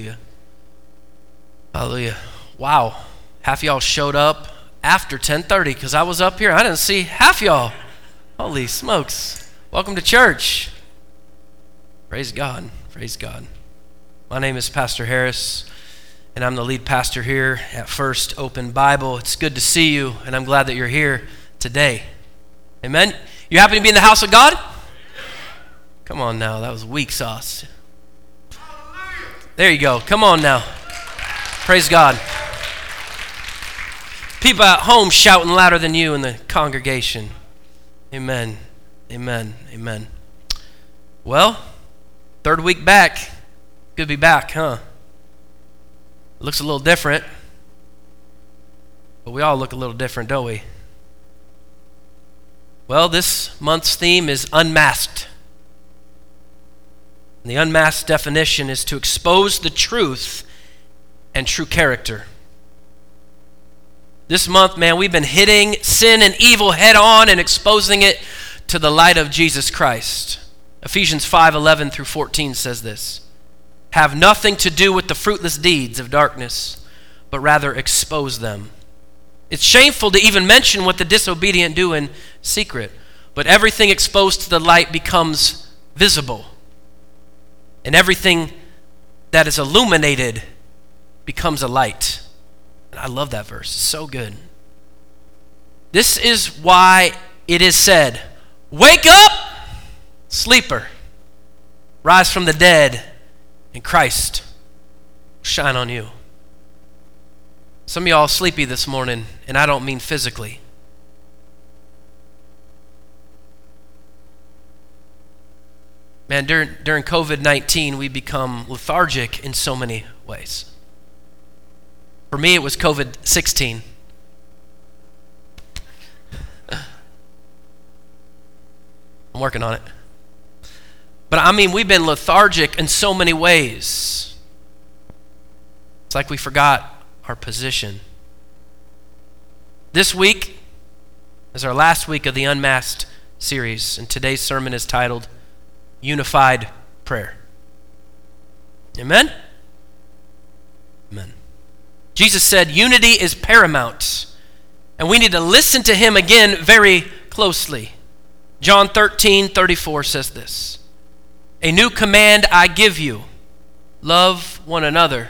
Hallelujah. Hallelujah. Wow. Half y'all showed up after 10:30 because I was up here. I didn't see half y'all. Holy smokes. Welcome to church. Praise God. Praise God. My name is Pastor Harris, and I'm the lead pastor here at First Open Bible. It's good to see you, and I'm glad that you're here today. Amen. You happy to be in the house of God? Come on now. That was weak sauce. There you go. Come on now. Praise God. People at home shouting louder than you in the congregation. Amen. Amen. Amen. Well, third week back. Good to be back, huh? It looks a little different. But we all look a little different, don't we? Well, this month's theme is unmasked. And the unmasked definition is to expose the truth and true character. This month, man, we've been hitting sin and evil head on and exposing it to the light of Jesus Christ. Ephesians 5:11 through 14 says this: have nothing to do with the fruitless deeds of darkness, but rather expose them. It's shameful to even mention what the disobedient do in secret, but everything exposed to the light becomes visible. And everything that is illuminated becomes a light. And I love that verse. It's so good. This is why it is said, wake up, sleeper. Rise from the dead, and Christ will shine on you. Some of y'all are sleepy this morning, and I don't mean physically. Man, during COVID-19, we become lethargic in so many ways. For me, it was COVID-16. I'm working on it. But I mean, we've been lethargic in so many ways. It's like we forgot our position. This week is our last week of the Unmasked series, and today's sermon is titled Unified Prayer. Amen? Amen. Jesus said unity is paramount, and we need to listen to him again very closely. John 13:34 says this: a new command I give you, love one another.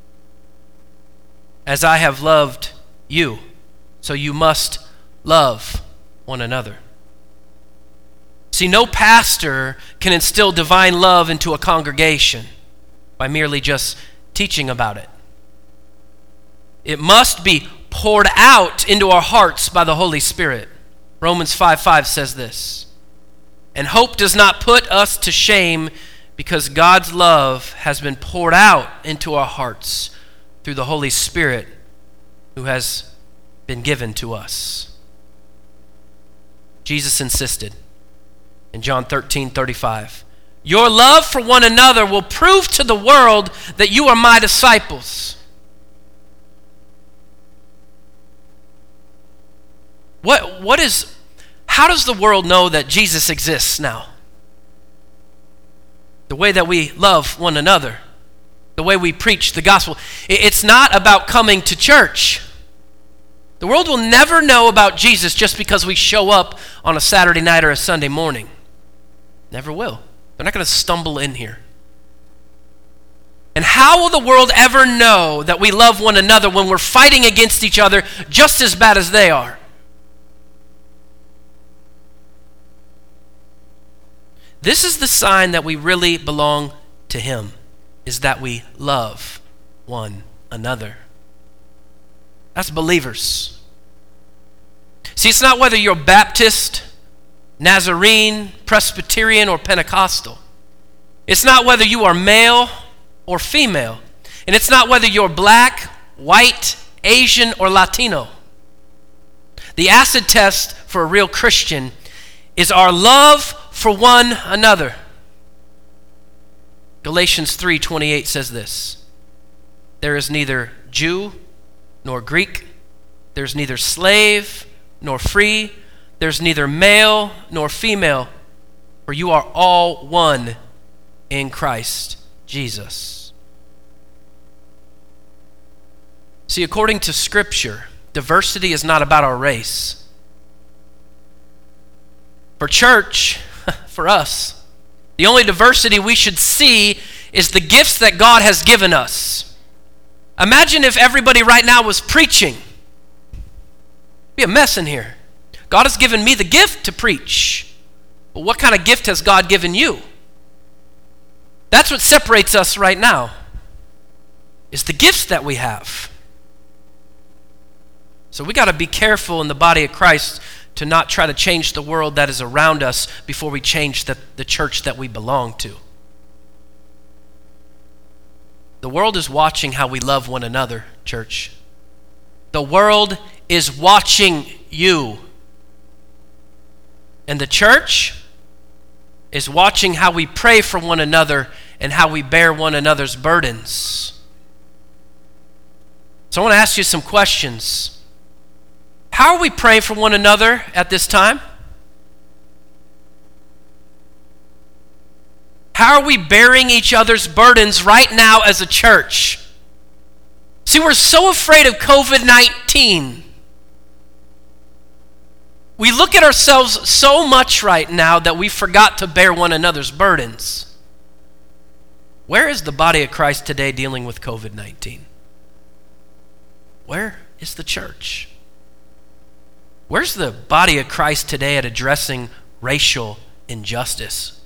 As I have loved you, so you must love one another. See, no pastor can instill divine love into a congregation by merely just teaching about it. It must be poured out into our hearts by the Holy Spirit. Romans 5:5 says this: and hope does not put us to shame, because God's love has been poured out into our hearts through the Holy Spirit who has been given to us. Jesus insisted in John 13:35, your love for one another will prove to the world that you are my disciples. How does the world know that Jesus exists now? The way that we love one another, the way we preach the gospel. It's not about coming to church. The world will never know about Jesus just because we show up on a Saturday night or a Sunday morning. Never will. They're not going to stumble in here. And how will the world ever know that we love one another when we're fighting against each other just as bad as they are? This is the sign that we really belong to him, is that we love one another. That's believers. See, it's not whether you're Baptist, Nazarene, Presbyterian, or Pentecostal. It's not whether you are male or female. And it's not whether you're black, white, Asian, or Latino. The acid test for a real Christian is our love for one another. Galatians 3:28 says this: there is neither Jew nor Greek, there's neither slave nor free, there's neither male nor female, for you are all one in Christ Jesus. See, according to Scripture, diversity is not about our race. For church, for us, the only diversity we should see is the gifts that God has given us. Imagine if everybody right now was preaching. It'd be a mess in here. God has given me the gift to preach. But what kind of gift has God given you? That's what separates us right now, is the gifts that we have. So we got to be careful in the body of Christ to not try to change the world that is around us before we change the church that we belong to. The world is watching how we love one another, church. The world is watching you. And the church is watching how we pray for one another and how we bear one another's burdens. So I want to ask you some questions. How are we praying for one another at this time? How are we bearing each other's burdens right now as a church? See, we're so afraid of COVID-19. We look at ourselves so much right now that we forgot to bear one another's burdens. Where is the body of Christ today dealing with COVID-19? Where is the church? Where's the body of Christ today at addressing racial injustice?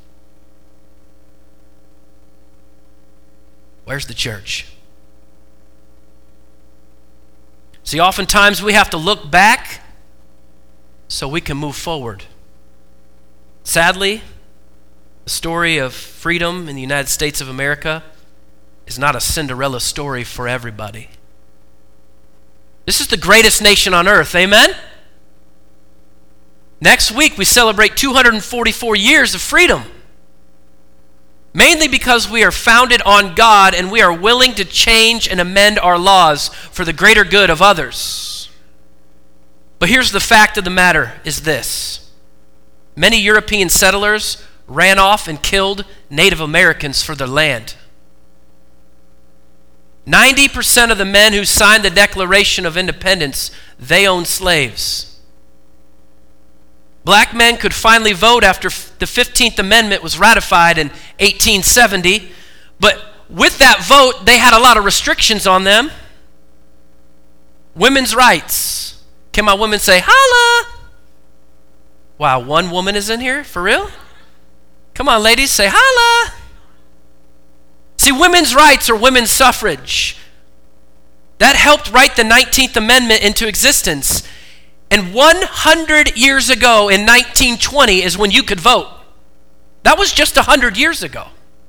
Where's the church? See, oftentimes we have to look back so we can move forward. Sadly, the story of freedom in the United States of America is not a Cinderella story for everybody. This is the greatest nation on earth, amen? Next week, we celebrate 244 years of freedom. Mainly because we are founded on God and we are willing to change and amend our laws for the greater good of others. But here's the fact of the matter is this. Many European settlers ran off and killed Native Americans for their land. 90% of the men who signed the Declaration of Independence, they owned slaves. Black men could finally vote after the 15th Amendment was ratified in 1870, but with that vote, they had a lot of restrictions on them. Women's rights. Can my women say, holla? Wow, one woman is in here? For real? Come on, ladies, say holla. See, women's rights or women's suffrage, that helped write the 19th Amendment into existence. And 100 years ago in 1920 is when you could vote. That was just 100 years ago.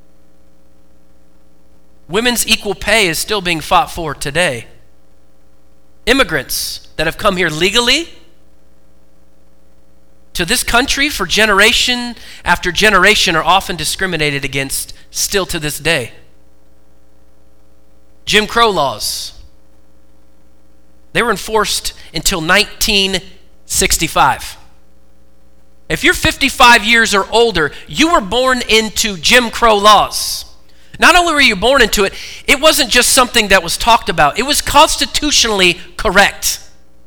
Women's equal pay is still being fought for today. Immigrants that have come here legally to this country for generation after generation are often discriminated against still to this day. Jim Crow laws. They were enforced until 1965. If you're 55 years or older, you were born into Jim Crow laws. Not only were you born into it, it wasn't just something that was talked about. It was constitutionally correct.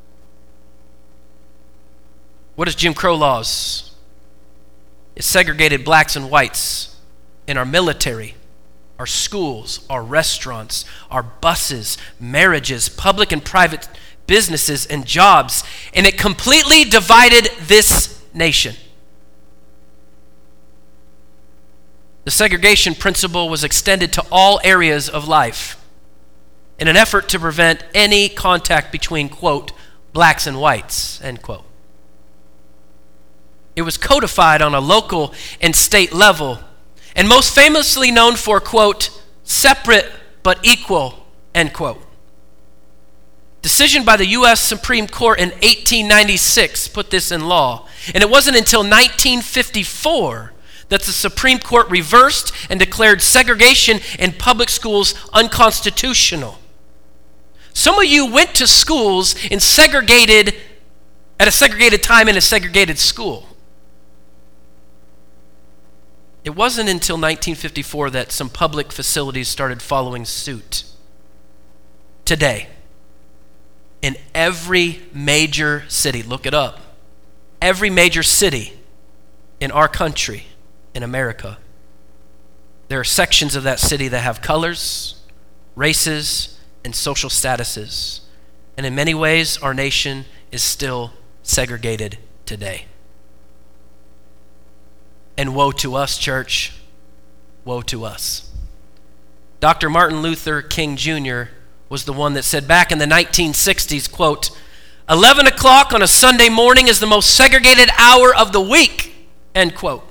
What is Jim Crow laws? It segregated blacks and whites in our military, our schools, our restaurants, our buses, marriages, public and private businesses and jobs, and it completely divided this nation. The segregation principle was extended to all areas of life in an effort to prevent any contact between, quote, blacks and whites, end quote. It was codified on a local and state level, and most famously known for, quote, separate but equal, end quote. Decision by the U.S. Supreme Court in 1896 put this in law. And it wasn't until 1954 that the Supreme Court reversed and declared segregation in public schools unconstitutional. Some of you went to schools at a segregated time in a segregated school. It wasn't until 1954 that some public facilities started following suit. Today, in every major city. Look it up. Every major city in our country, in America. There are sections of that city that have colors, races, and social statuses. And in many ways, our nation is still segregated today. And woe to us, church. Woe to us. Dr. Martin Luther King Jr. was the one that said back in the 1960s, quote, 11 o'clock on a Sunday morning is the most segregated hour of the week, end quote.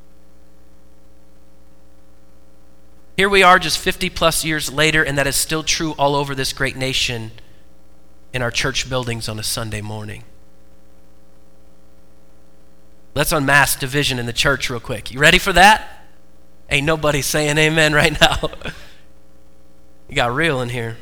Here we are just 50 plus years later, and that is still true all over this great nation in our church buildings on a Sunday morning. Let's unmask division in the church real quick. You ready for that? Ain't nobody saying amen right now. You got real in here.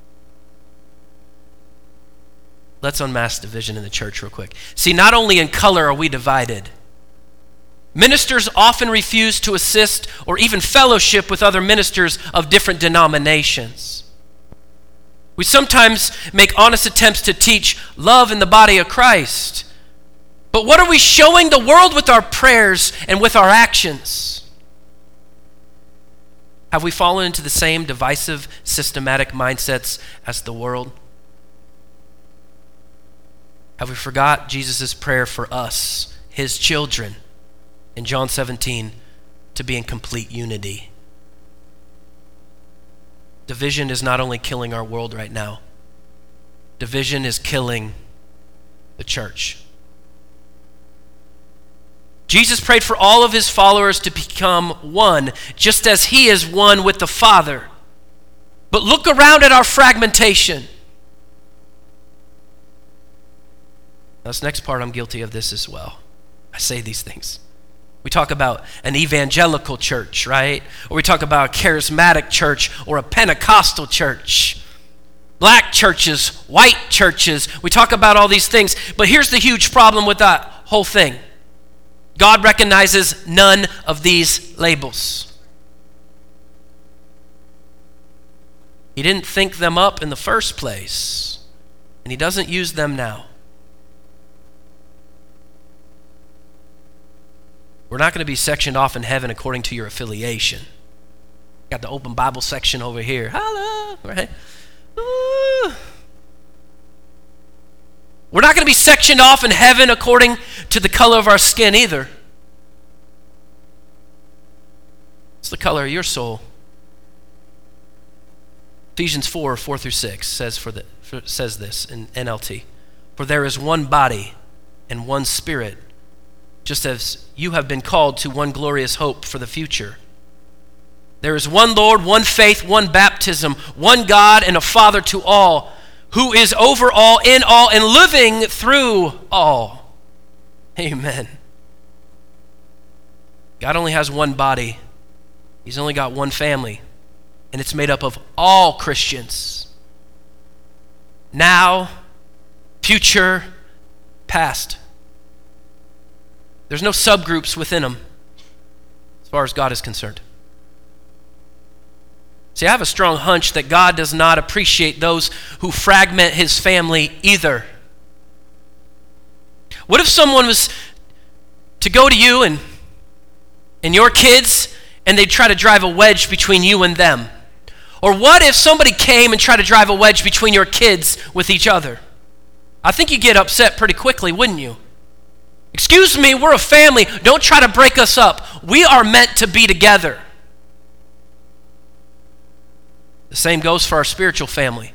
Let's unmask division in the church real quick. See, not only in color are we divided. Ministers often refuse to assist or even fellowship with other ministers of different denominations. We sometimes make honest attempts to teach love in the body of Christ. But what are we showing the world with our prayers and with our actions? Have we fallen into the same divisive, systematic mindsets as the world? Have we forgot Jesus' prayer for us, his children, in John 17, to be in complete unity? Division is not only killing our world right now. Division is killing the church. Jesus prayed for all of his followers to become one, just as he is one with the Father. But look around at our fragmentation. This next part, I'm guilty of this as well. I say these things. We talk about an evangelical church, right? Or we talk about a charismatic church or a Pentecostal church. Black churches, white churches. We talk about all these things. But here's the huge problem with that whole thing. God recognizes none of these labels. He didn't think them up in the first place, and he doesn't use them now. We're not going to be sectioned off in heaven according to your affiliation. Got the open Bible section over here. Hello, right? Ooh. We're not going to be sectioned off in heaven according to the color of our skin either. It's the color of your soul. Ephesians 4:4-6 says this in NLT. For there is one body and one spirit, just as you have been called to one glorious hope for the future. There is one Lord, one faith, one baptism, one God and a Father to all, who is over all, in all, and living through all. Amen. God only has one body. He's only got one family, and it's made up of all Christians. Now, future, past. There's no subgroups within them as far as God is concerned. See, I have a strong hunch that God does not appreciate those who fragment his family either. What if someone was to go to you and your kids, and they try to drive a wedge between you and them? Or what if somebody came and tried to drive a wedge between your kids with each other? I think you'd get upset pretty quickly, wouldn't you? Excuse me, we're a family. Don't try to break us up. We are meant to be together. The same goes for our spiritual family.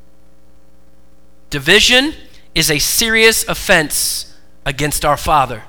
Division is a serious offense against our Father.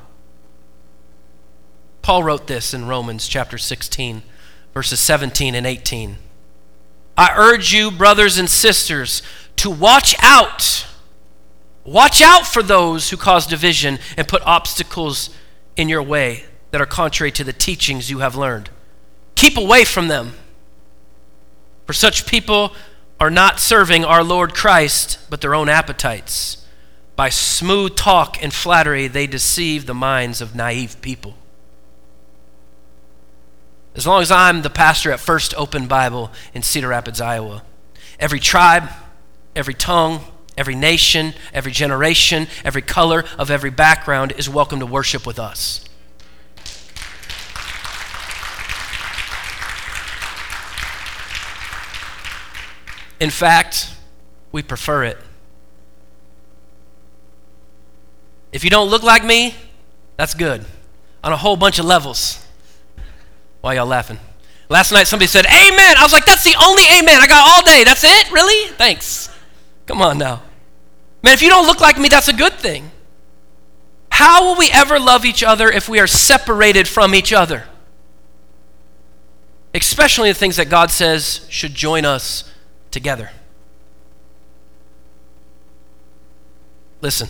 Paul wrote this in Romans chapter 16, verses 17 and 18. I urge you, brothers and sisters, to watch out. Watch out for those who cause division and put obstacles in your way that are contrary to the teachings you have learned. Keep away from them. For such people are not serving our Lord Christ, but their own appetites. By smooth talk and flattery, they deceive the minds of naive people. As long as I'm the pastor at First Open Bible in Cedar Rapids, Iowa, every tribe, every tongue, Every nation, every generation, every color of every background is welcome to worship with us. In fact, we prefer it. If you don't look like me, that's good on a whole bunch of levels. Why y'all laughing? Last night somebody said, amen. I was like, that's the only amen I got all day. That's it? Really? Thanks. Come on now. Man, if you don't look like me, that's a good thing. How will we ever love each other if we are separated from each other? Especially the things that God says should join us together. Listen.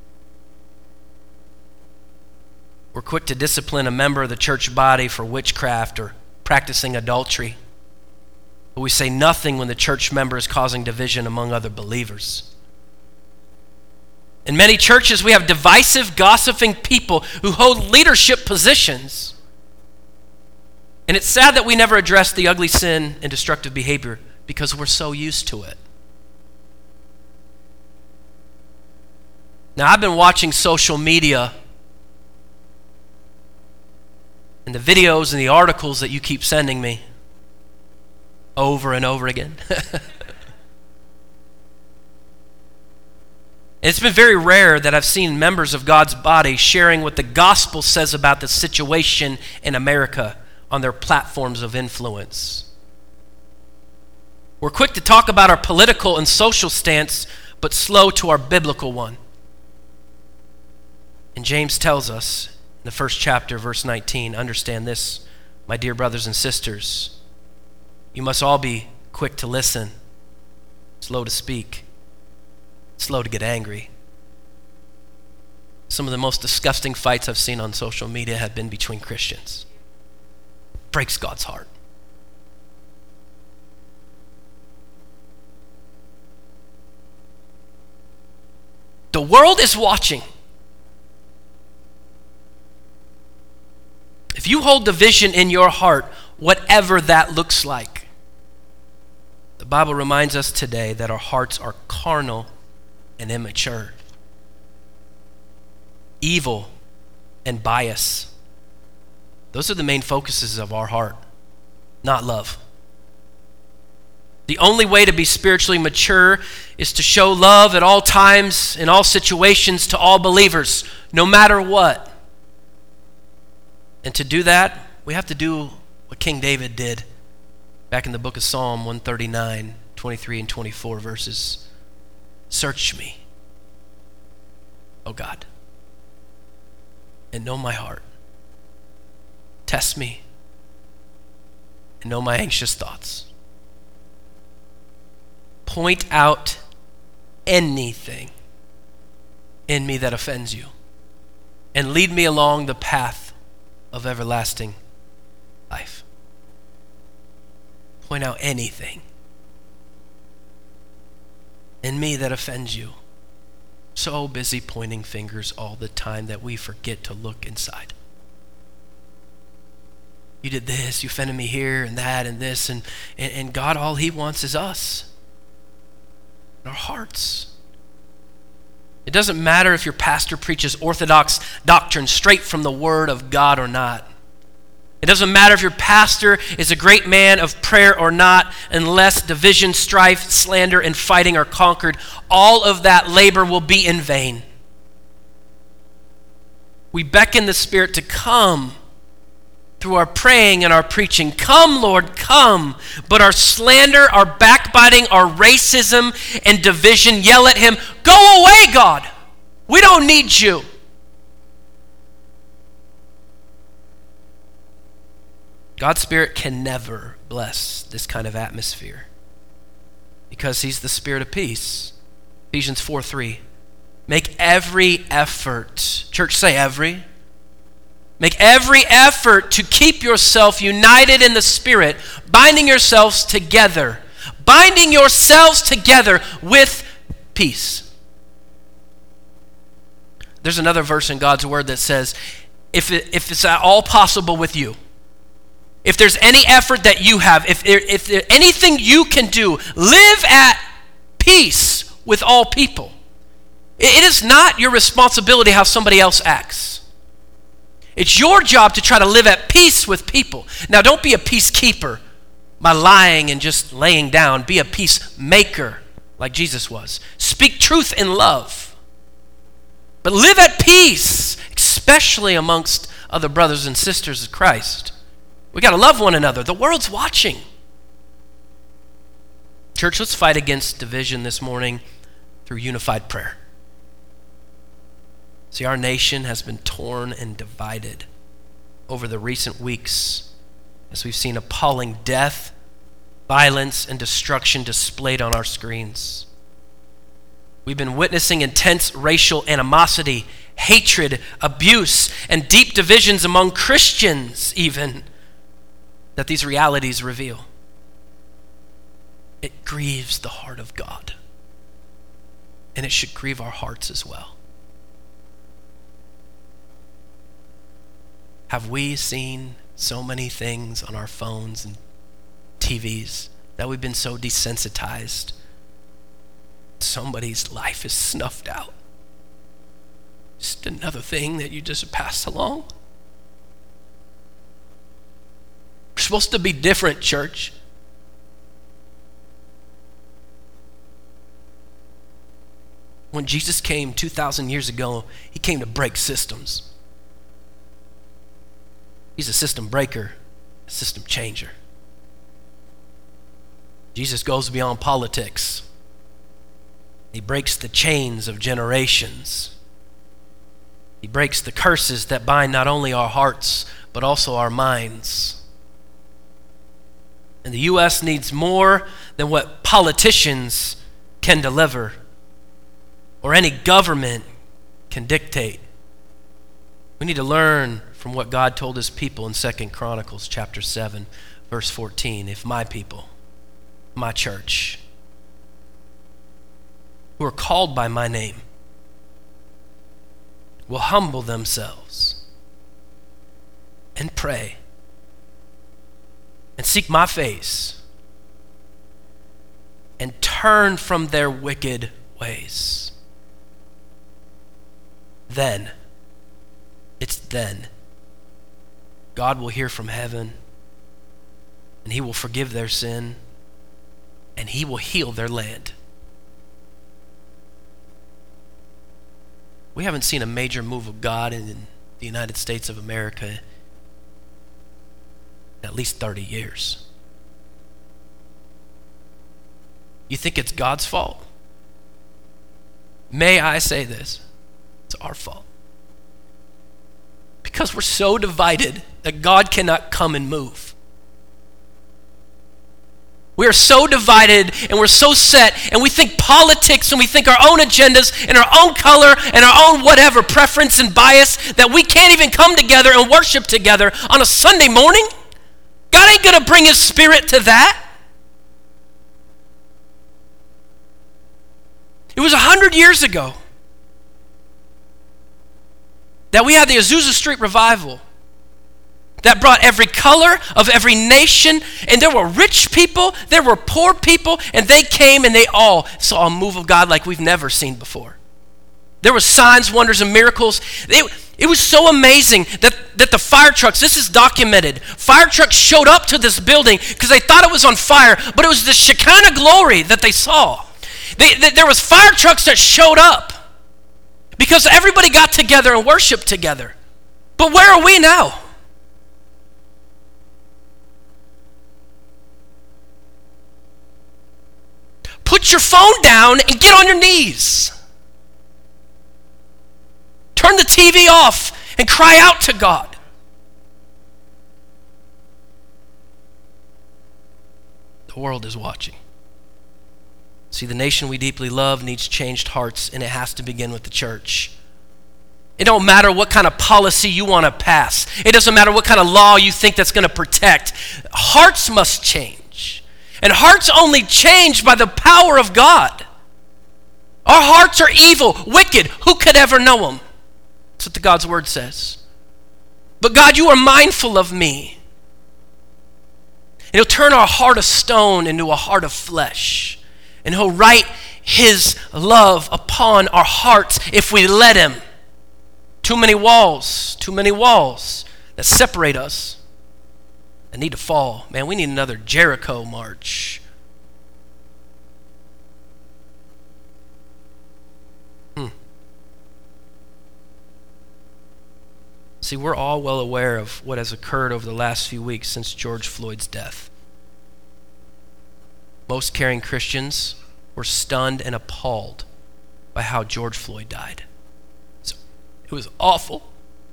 We're quick to discipline a member of the church body for witchcraft or practicing adultery. But we say nothing when the church member is causing division among other believers. In many churches, we have divisive, gossiping people who hold leadership positions. And it's sad that we never address the ugly sin and destructive behavior because we're so used to it. Now, I've been watching social media and the videos and the articles that you keep sending me over and over again. It's been very rare that I've seen members of God's body sharing what the gospel says about the situation in America on their platforms of influence. We're quick to talk about our political and social stance, but slow to our biblical one. And James tells us in the first chapter, verse 19, understand this, my dear brothers and sisters. You must all be quick to listen, slow to speak, slow to get angry. Some of the most disgusting fights I've seen on social media have been between Christians. Breaks God's heart. The world is watching. If you hold division in your heart, whatever that looks like, the Bible reminds us today that our hearts are carnal and immature. Evil and bias. Those are the main focuses of our heart, not love. The only way to be spiritually mature is to show love at all times, in all situations, to all believers, no matter what. And to do that, we have to do what King David did back in the book of Psalm 139, 23 and 24 verses. Search me, O God, and know my heart. Test me and know my anxious thoughts. Point out anything in me that offends you and lead me along the path of everlasting life. Point out anything in me that offends you. So busy pointing fingers all the time that we forget to look inside. You did this, you offended me here and that and this, and God, all he wants is us, our hearts. It doesn't matter if your pastor preaches orthodox doctrine straight from the Word of God or not. It doesn't matter if your pastor is a great man of prayer or not, unless division, strife, slander, and fighting are conquered. All of that labor will be in vain. We beckon the Spirit to come through our praying and our preaching. Come, Lord, come. But our slander, our backbiting, our racism and division yell at him, go away, God. We don't need you. God's Spirit can never bless this kind of atmosphere because he's the Spirit of peace. Ephesians 4:3. Make every effort. Church, say every. Make every effort to keep yourself united in the Spirit, binding yourselves together with peace. There's another verse in God's Word that says, if it's at all possible with you, if there's any effort that you have, if there anything you can do, live at peace with all people. It is not your responsibility how somebody else acts. It's your job to try to live at peace with people. Now, don't be a peacekeeper by lying and just laying down. Be a peacemaker like Jesus was. Speak truth in love. But live at peace, especially amongst other brothers and sisters of Christ. We got to love one another. The world's watching. Church, let's fight against division this morning through unified prayer. See, our nation has been torn and divided over the recent weeks as we've seen appalling death, violence, and destruction displayed on our screens. We've been witnessing intense racial animosity, hatred, abuse, and deep divisions among Christians even that these realities reveal. It grieves the heart of God, and it should grieve our hearts as well. Have we seen so many things on our phones and TVs that we've been so desensitized? Somebody's life is snuffed out. Just another thing that you just pass along. We're supposed to be different, church. When Jesus came 2,000 years ago, he came to break systems. He's a system breaker, a system changer. Jesus goes beyond politics. He breaks the chains of generations. He breaks the curses that bind not only our hearts, but also our minds. And the U.S. needs more than what politicians can deliver or any government can dictate. We need to learn from what God told his people in 2 Chronicles chapter 7, verse 14. If my people, my church, who are called by my name, will humble themselves and pray and seek my face and turn from their wicked ways, then, it's then, God will hear from heaven, and he will forgive their sin, and he will heal their land. We haven't seen a major move of God in the United States of America in at least 30 years. You think it's God's fault? May I say this? It's our fault. Because we're so divided that God cannot come and move. We are so divided and we're so set, and we think politics and we think our own agendas and our own color and our own whatever preference and bias that we can't even come together and worship together on a Sunday morning. God ain't going to bring his spirit to that. It was 100 years ago that we had the Azusa Street revival that brought every color of every nation, and there were rich people, there were poor people, and they came and they all saw a move of God like we've never seen before. There were signs, wonders, and miracles. It was so amazing that the fire trucks, this is documented, fire trucks showed up to this building because they thought it was on fire, but it was the Shekinah glory that they saw. There was fire trucks that showed up because everybody got together and worshiped together. But where are we now? Put your phone down and get on your knees. Turn the TV off and cry out to God. The world is watching. See, the nation we deeply love needs changed hearts, and it has to begin with the church. It don't matter what kind of policy you want to pass. It doesn't matter what kind of law you think that's going to protect. Hearts must change. And hearts only change by the power of God. Our hearts are evil, wicked. Who could ever know them? That's what the God's word says. But God, you are mindful of me. And he'll turn our heart of stone into a heart of flesh. And he'll write his love upon our hearts if we let him. Too many walls that separate us that need to fall. Man, we need another Jericho march. See, we're all well aware of what has occurred over the last few weeks since George Floyd's death. Most caring Christians were stunned and appalled by how George Floyd died. It was awful.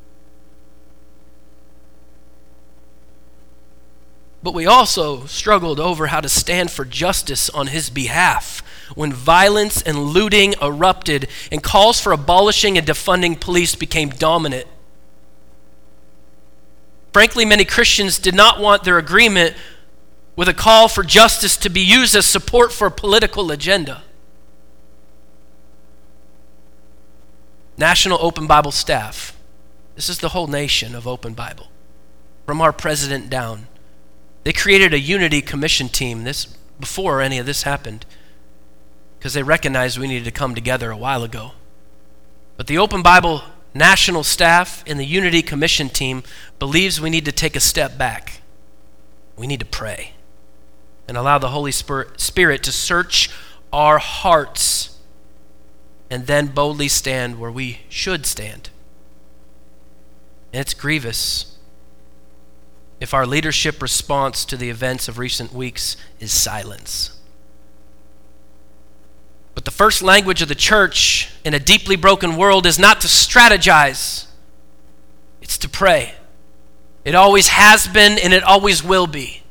But we also struggled over how to stand for justice on his behalf when violence and looting erupted and calls for abolishing and defunding police became dominant. Frankly, many Christians did not want their agreement with a call for justice to be used as support for a political agenda. National Open Bible staff. This is the whole nation of Open Bible. From our president down. They created a unity commission team before any of this happened because they recognized we needed to come together a while ago. But the Open Bible national staff and the unity commission team believes we need to take a step back. We need to pray and allow the Holy Spirit to search our hearts and then boldly stand where we should stand. And it's grievous if our leadership response to the events of recent weeks is silence. But the first language of the church in a deeply broken world is not to strategize. It's to pray. It always has been and it always will be.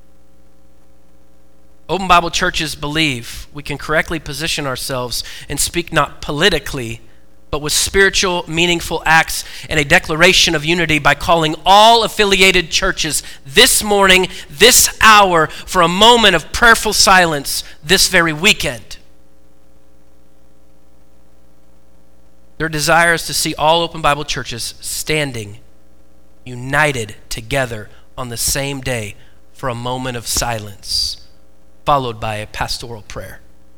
Open Bible churches believe we can correctly position ourselves and speak not politically, but with spiritual, meaningful acts and a declaration of unity by calling all affiliated churches this morning, this hour, for a moment of prayerful silence this very weekend. Their desire is to see all Open Bible churches standing, united together on the same day for a moment of silence, followed by a pastoral prayer.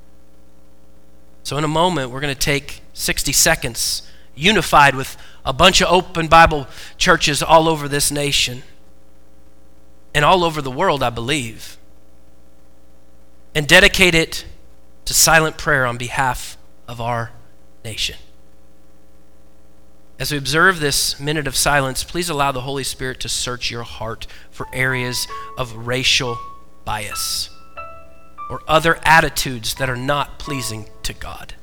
So in a moment, we're going to take 60 seconds, unified with a bunch of Open Bible churches all over this nation and all over the world, I believe, and dedicate it to silent prayer on behalf of our nation. As we observe this minute of silence, please allow the Holy Spirit to search your heart for areas of racial bias or other attitudes that are not pleasing to God.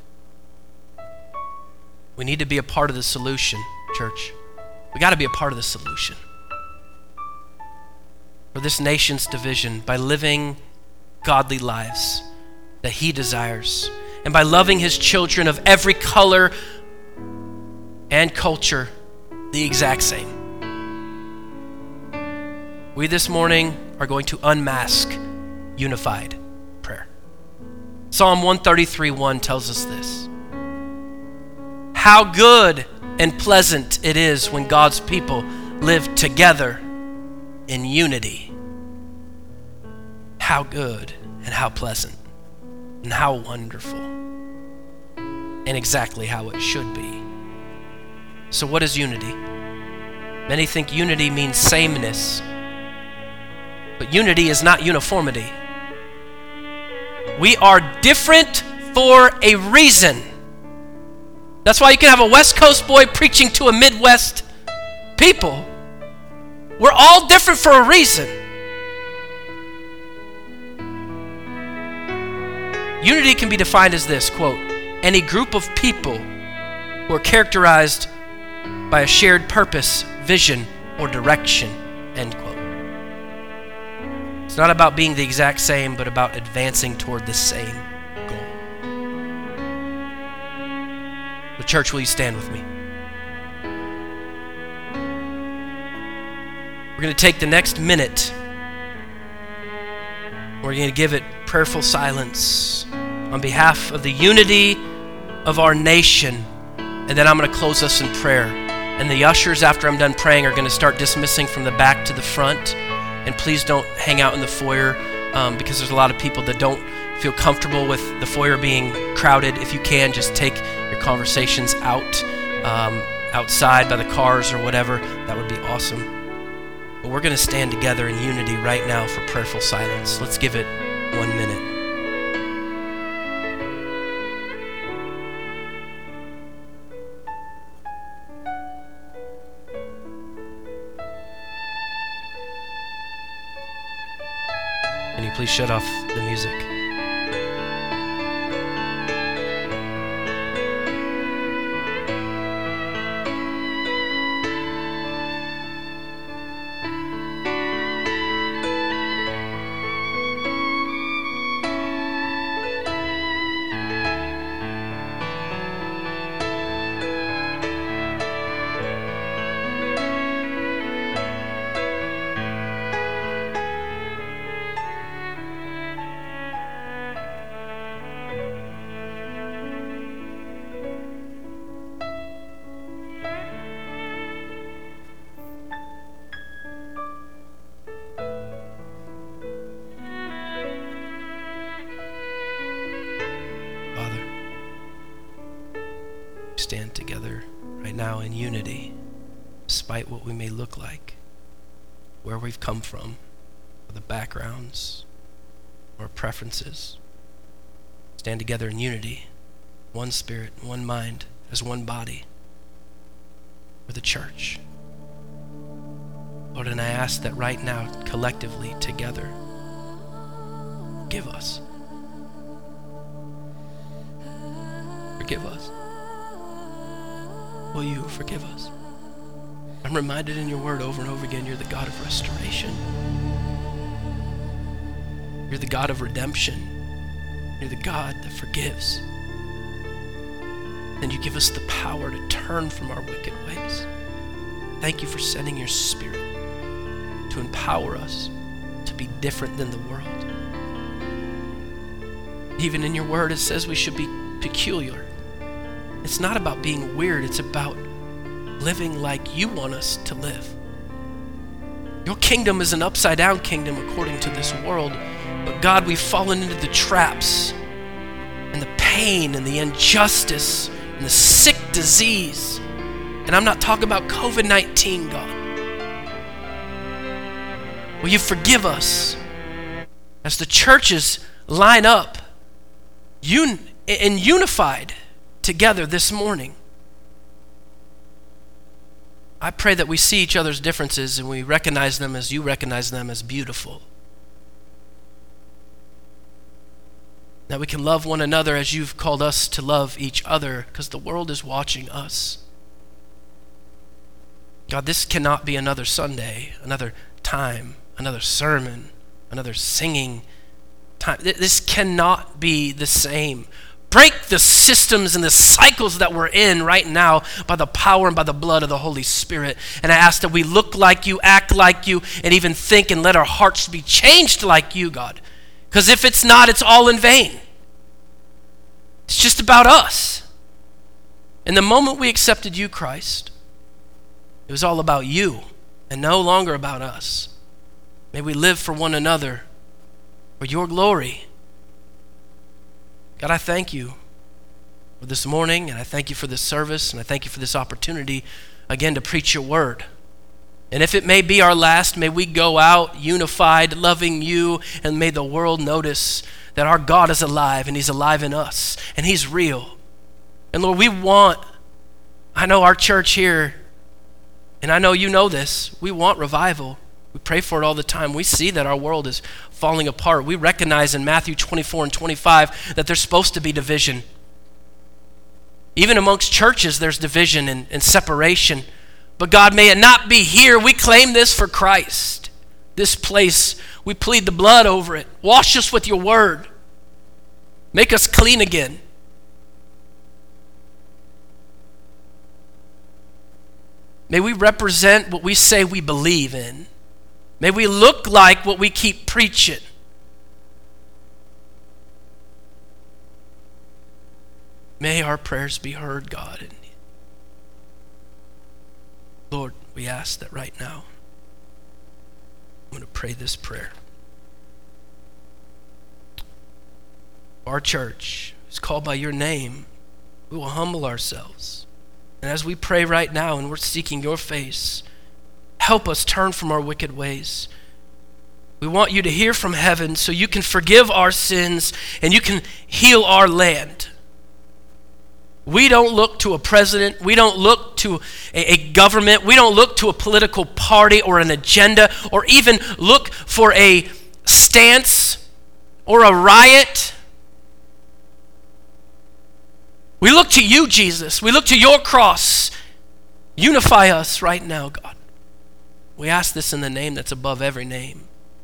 We need to be a part of the solution, church. We got to be a part of the solution for this nation's division by living godly lives that He desires and by loving His children of every color and culture the exact same. We this morning are going to unmask unified prayer. Psalm 133:1 tells us this. How good and pleasant it is when God's people live together in unity. How good and how pleasant and how wonderful and exactly how it should be. So what is unity? Many think unity means sameness, but unity is not uniformity. We are different for a reason. That's why you can have a West Coast boy preaching to a Midwest people. We're all different for a reason. Unity can be defined as this, quote, any group of people who are characterized by a shared purpose, vision, or direction, end quote. It's not about being the exact same, but about advancing toward the same goal. The church, will you stand with me? We're going to take the next minute. We're going to give it prayerful silence on behalf of the unity of our nation. And then I'm going to close us in prayer. And the ushers, after I'm done praying, are going to start dismissing from the back to the front. And please don't hang out in the foyer because there's a lot of people that don't feel comfortable with the foyer being crowded, if you can, just take your conversations out, outside by the cars or whatever. That would be awesome. But we're going to stand together in unity right now for prayerful silence. Let's give it 1 minute. Can you please shut off the music? Stand together right now in unity, despite what we may look like, where we've come from, or the backgrounds, or preferences. Stand together in unity, one spirit, one mind, as one body. We're the church. Lord, and I ask that right now, collectively, together, forgive us. Forgive us. Will you forgive us? I'm reminded in your word over and over again, you're the God of restoration. You're the God of redemption. You're the God that forgives. And you give us the power to turn from our wicked ways. Thank you for sending your Spirit to empower us to be different than the world. Even in your word, it says we should be peculiar. It's not about being weird. It's about living like you want us to live. Your kingdom is an upside-down kingdom according to this world. But God, we've fallen into the traps and the pain and the injustice and the sick disease. And I'm not talking about COVID-19, God. Will you forgive us as the churches line up and unified together this morning? I pray that we see each other's differences and we recognize them as you recognize them as beautiful. That we can love one another as you've called us to love each other, because the world is watching us. God, this cannot be another Sunday, another time, another sermon, another singing time. This cannot be the same. Break the systems and the cycles that we're in right now by the power and by the blood of the Holy Spirit. And I ask that we look like you, act like you, and even think, and let our hearts be changed like you, God. Because if it's not, it's all in vain. It's just about us. And the moment we accepted you, Christ, it was all about you and no longer about us. May we live for one another for your glory. God, I thank you for this morning, and I thank you for this service, and I thank you for this opportunity, again, to preach your word. And if it may be our last, may we go out unified, loving you, and may the world notice that our God is alive, and he's alive in us, and he's real. And Lord, I know our church here, and I know you know this, we want revival. We pray for it all the time. We see that our world is falling apart. We recognize in Matthew 24 and 25 that there's supposed to be division. Even amongst churches, there's division and separation. But God, may it not be here. We claim this for Christ. This place, we plead the blood over it. Wash us with your word. Make us clean again. May we represent what we say we believe in. May we look like what we keep preaching. May our prayers be heard, God. Lord, we ask that right now. I'm going to pray this prayer. Our church, who's called by your name, we will humble ourselves. And as we pray right now and we're seeking your face, help us turn from our wicked ways. We want you to hear from heaven so you can forgive our sins and you can heal our land. We don't look to a president. We don't look to a government. We don't look to a political party or an agenda or even look for a stance or a riot. We look to you, Jesus. We look to your cross. Unify us right now, God. We ask this in the name that's above every name.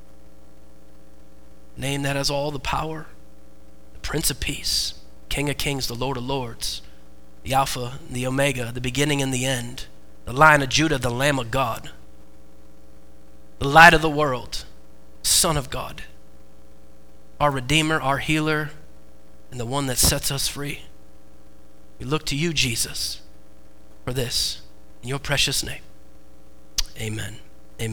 Name that has all the power. The Prince of Peace, King of Kings, the Lord of Lords, the Alpha and the Omega, the beginning and the end, the Lion of Judah, the Lamb of God, the light of the world, Son of God, our Redeemer, our Healer, and the one that sets us free. We look to you, Jesus, for this. In your precious name, amen.